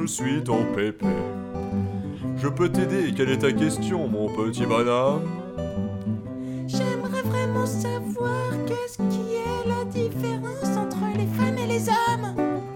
suis ton pépé. Je peux t'aider, quelle est ta question, mon petit bonhomme? J'aimerais vraiment savoir qu'est-ce qui est la différence entre les femmes et les hommes.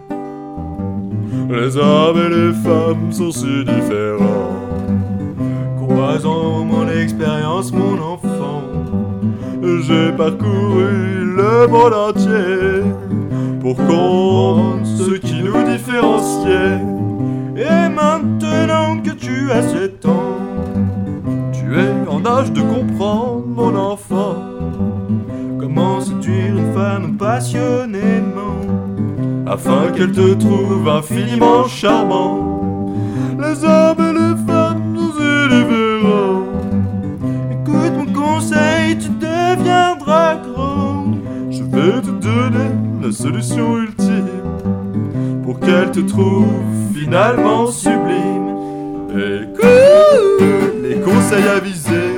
Les hommes et les femmes sont si différents. Croisant mon expérience, mon enfant, j'ai parcouru le monde entier pour comprendre ce qui nous différenciait. Et maintenant que tu as 7 ans, tu es en âge de comprendre, mon enfant, comment séduire une femme passionnément, afin qu'elle te trouve infiniment charmant. Les hommes et les femmes sont si différents. Écoute mon conseil, tu deviendras grand. Je vais te donner la solution ultime pour qu'elle te trouve finalement sublime. Écoute les conseils avisés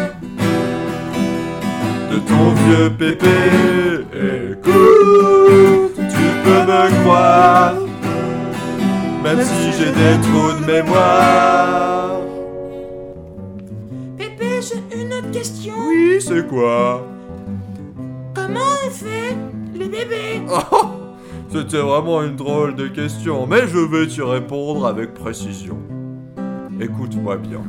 de ton vieux pépé. Écoute, tu peux me croire, même si j'ai des trous de mémoire. Pépé, j'ai une autre question. Oui, c'est quoi? Comment on fait les bébés? Oh, c'était vraiment une drôle de question, mais je vais t'y répondre avec précision. Écoute-moi bien.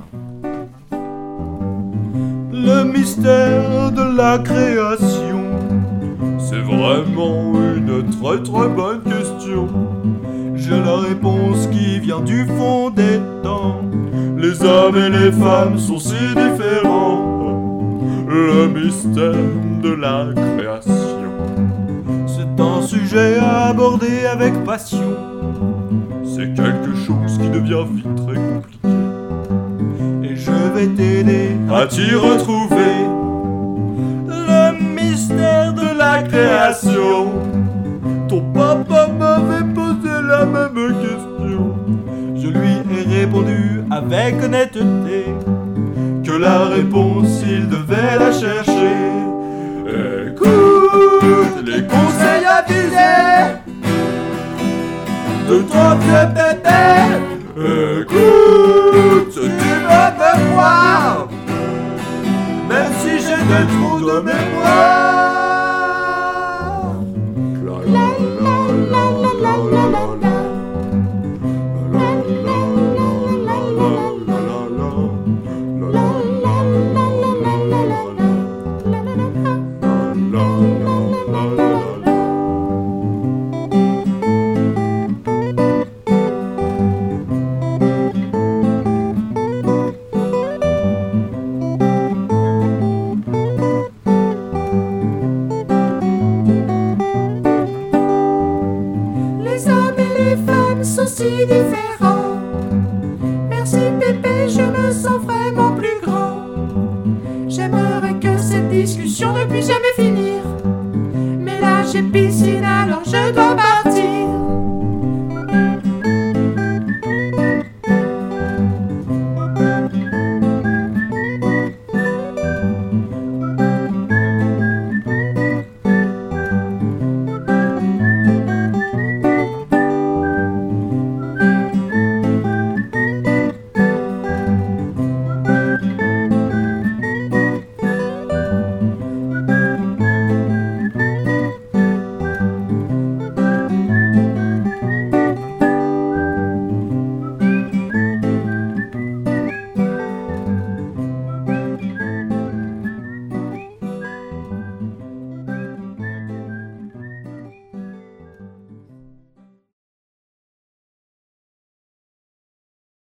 Le mystère de la création, c'est vraiment une très très bonne question. J'ai la réponse qui vient du fond des temps. Les hommes et les femmes sont si différents. Le mystère de la création, c'est un sujet à aborder avec passion. C'est quelque chose qui devient vite très compliqué. Et je vais t'aider à t'y retrouver. Le mystère de la création. Ton papa m'avait posé la même question. Je lui ai répondu avec honnêteté que la réponse il devait la chercher. Écoute les conseils avisés de ton vieux pépé. Écoute, tu peux me croire, même si j'ai des trous de mémoire. Sont si différents. Merci Pépé, je me sens vraiment plus grand. J'aimerais que cette discussion ne puisse jamais finir, mais là j'ai piscine alors je dois partir.